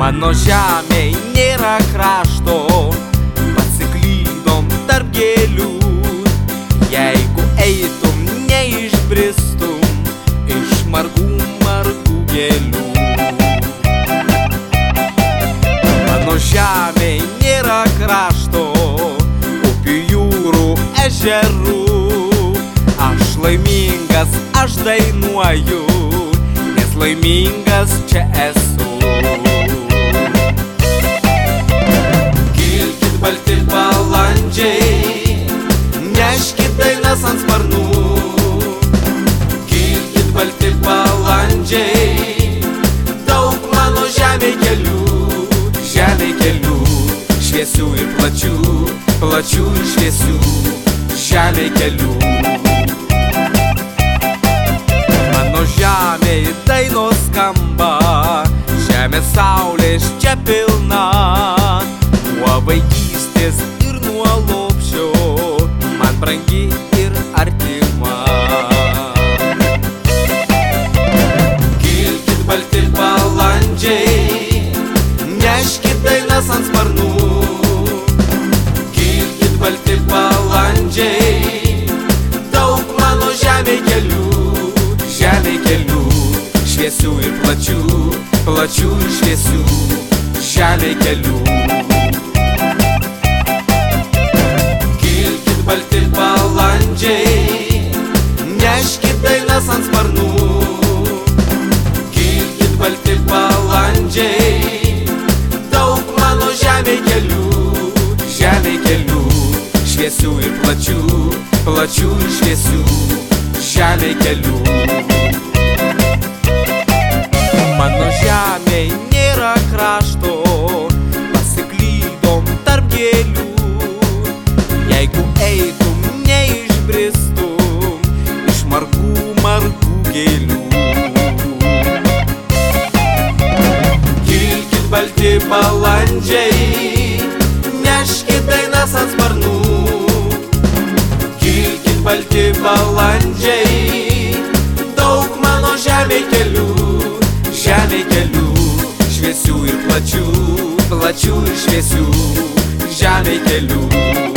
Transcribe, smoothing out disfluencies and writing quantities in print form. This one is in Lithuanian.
Mano žemėj nėra krašto, pasiklydom tarp gėlių. Jeigu eitum, neišbristum iš margų gėlių. Mano žemėj nėra krašto, upių, jūrų, ežerų. Aš laimingas, aš dainuoju, nes laimingas čia esu. Kilkit balti balandžiai, neškit dainas ant sparnų. Kilkit balti balandžiai, daug mano žemėj kelių, šviesių ir plačių, plačių ir šviesių, žemėj kelių. Mano žemėj dainos skamba, žemės saulės čia pilna. Nuo vaikystės ir nuo lopšio man brangi ir artima. Kilkit balti balandžiai, neškit dainas ant sparnų. Kilkit balti balandžiai, daug mano žemėj kelių, šviesių ir plačių, plačių ir šviesių, žemėj kelių. Kilkit balti balandžiai, neškit dainas ant sparnų. Kilkit balti balandžiai, daug mano žemėj kelių, šviesių ir plačių, plačių ir šviesių, žemėj kelių. Mano žemėj nėra krašto, pasiklydom tarp gėlių. Jeigu eitum, neišbristum iš margų gėlių. Kilkit balti balandžiai, neškit dainas ant sparnų. Kilkit balti balandžiai, daug mano žemėj kelių, šviesių ir plačių, plačių ir šviesių, žemėj kelių.